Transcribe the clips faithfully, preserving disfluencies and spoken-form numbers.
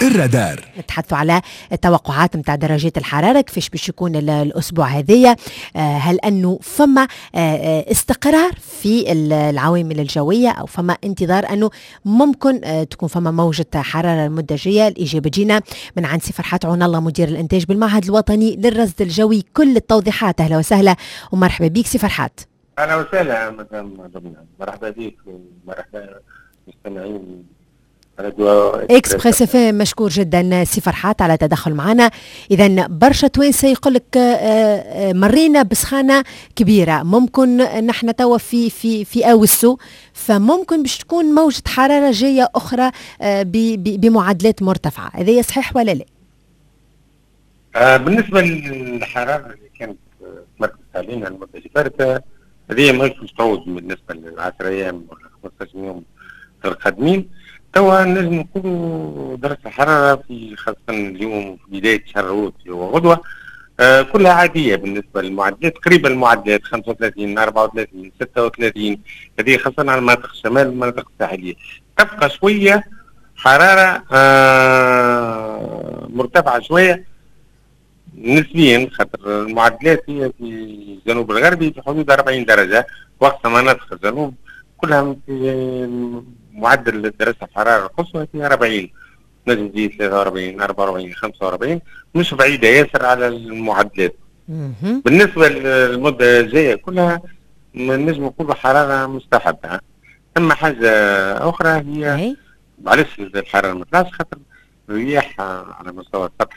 الرادار. نتحدثوا على التوقعات متاع درجات الحرارة كيفاش باش يكون الأسبوع هذايا. هل أنه فما استقرار في العوامل الجوية أو فما انتظار أنه ممكن تكون فما موجة حرارة المدة الجاية؟ الإجابة جينا من عند سي فرحات عون الله مدير الإنتاج بالمعهد الوطني للرصد الجوي. كل التوضيحات. أهلا وسهلا ومرحبا بك سي فرحات. أهلا وسهلا مدام ضمنا، مرحبا بك ومرحبا مستمعين اكسبريس اف ام. مشكور جدا سي فرحات على تدخل معنا. اذا برشا توانسه يقول لك مرينا بسخانه كبيره، ممكن نحن توا في في في اوسو، فممكن باش تكون موجه حراره جايه اخرى بمعدلات مرتفعه. هذا صحيح ولا لا؟ آه بالنسبه للحراره اللي كانت تمركز علينا المده اللي فاتت، هذه مش تعود بالنسبه للعشر ايام ولا خمسطاش يوم القادمين. توا نجم نقولوا درجة الحرارة في خاصة اليوم في بداية شهر أوت وغدوة آه كلها عادية بالنسبة للمعدلات، قريبة المعدلات خمسة وثلاثين أربعة وثلاثين ستة وثلاثين، هذه خاصة على المناطق الشمال والمناطق الساحلية. تبقى شوية حرارة آه مرتفعة شوية نسبيا، خاطر المعدلات هي في الجنوب الغربي في حدود أربعين درجة، وقت مناطق الجنوب كلها في معدل درجة الحرارة القصوى في أربعين، نجم تزيد ثلاثة وأربعين أربعة وأربعين خمسة وأربعين، مش بعيدة ياسر على المعدلات. بالنسبة للمدة الجاية كلها نجم نقول حرارة مستحبة. أما حاجة أخرى هي معلش الحرارة ما تطلعش خاطر الرياح على مستوى سطح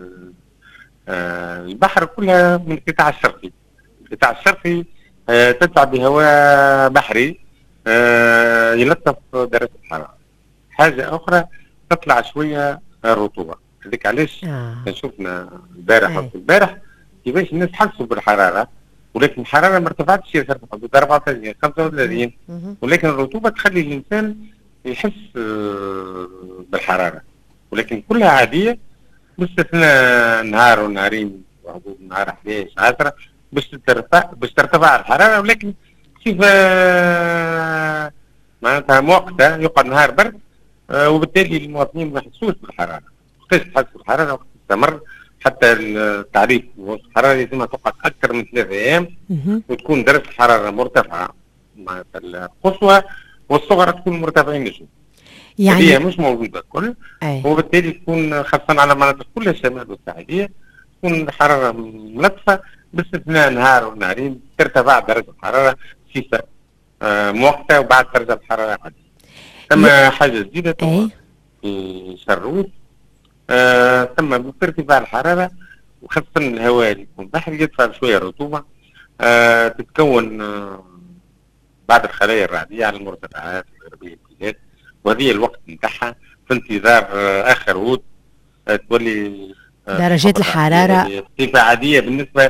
البحر كلها من القطاع الشرقي. القطاع الشرقي تدفع بهواء بحري آه يلطف درجة الحرارة. حاجة أخرى تطلع شوية الرطوبة، هذيك علاش آه. شفنا البارح أو البارح كيفاش الناس حسوا بالحرارة، ولكن الحرارة ما ارتفعتش ياسر في حدود أربعة وثلاثين خمسة وثلاثين، ولكن الرطوبة تخلي الإنسان يحس آه بالحرارة، ولكن كلها عادية باستثناء نهار ونهارين وحدود نهار أحد عشر عشرة باش ترتفع باش ترتفع الحرارة، ولكن كيف آه معناتها مؤقتة يقعد نهار برد آه وبالتالي المواطنين ما يحسوش بالحرارة. وقتاش تحسوا بالحرارة؟ وقت تستمر حتى التعريف الحرارة لازم تقعد أكثر من ثلاثة أيام وتكون درجة الحرارة مرتفعة، معناتها القصوى والصغرى تكون مرتفعين نجم. يعني هي مش موجودة الكل، وبالتالي تكون خاصة على مناطق كلها الشمال والساحلية تكون الحرارة ملطفة باستثناء نهار ونهارين ترتفع درجة الحرارة صفر آه مؤقتة وبعد درجة الحرارة عادية. ثم حاجة جديدة في شهر أوت آه ثم بارتفاع الحرارة وخاصة الهواء اللي يكون بحري يدفع شوية رطوبة آه تتكون آه بعض الخلايا الرعدية على المرتفعات الغربية للبلاد، وهذه الوقت نتاعها في انتظار آه آخر أوت آه تولي آه درجات الحرارة بصفة عادية بالنسبة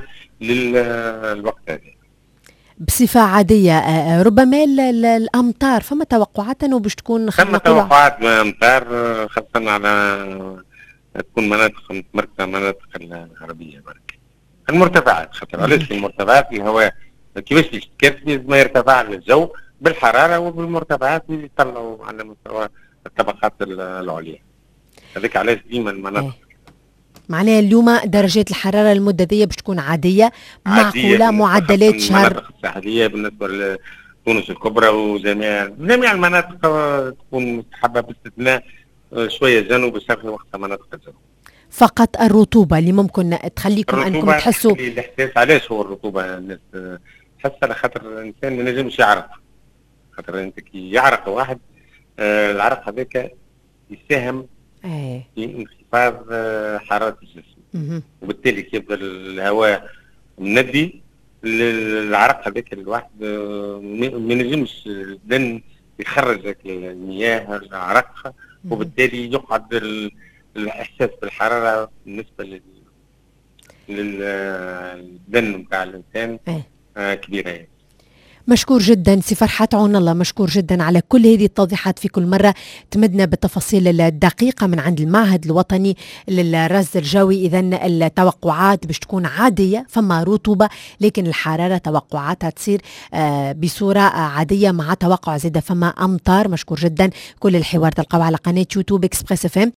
للوقت هذا. بصفة عادية ربما الأمطار فما توقعات أنه باش تكون فما توقعات أمطار خاصة على تكون مناطق متمركزة مناطق الغربية برك المرتفعات، خاطر علاش في المرتفعات الهواء كيفاش يشتكي ما يرتفع الجو بالحرارة وبالمرتفعات يطلعوا على مستوى الطبقات العليا، هذيك علاش ديما المناطق معناها اليوم درجات الحرارة المدة ذي باش تكون عادية معقولة معدلات شهر. المناطق الساحلية بالنسبة لتونس الكبرى وجميع جميع المناطق تكون مستحبة باستثناء شوية جنوب الشرقي وقت مناطق الجنوب. فقط الرطوبة اللي ممكن تخليكم أنكم تحسوا الإحساس. علاش هو الرطوبة الناس تحس على خاطر الإنسان ما نجمش يعرق، خاطر أنت كي يعرق واحد آه العرق هذاك يساهم أيه. في انخفاض حرارة الجسم، وبالتالي كيبدا الهواء مندي العرق هذاك الواحد ما ينجمش البدن يخرج المياه العرق، وبالتالي يقعد الإحساس بالحرارة بالنسبة للبدن نتاع الإنسان أيه. كبيرة يعني. مشكور جدا سي فرحات عون الله، مشكور جدا على كل هذه التوضيحات. في كل مرة تمدنا بالتفاصيل الدقيقة من عند المعهد الوطني للرصد الجوي. إذا التوقعات باش تكون عادية، فما رطوبة لكن الحرارة توقعاتها تصير بصورة عادية مع توقع زيادة فما أمطار. مشكور جدا. كل الحوار تلقاو على قناة يوتيوب إكسبريس اف ام.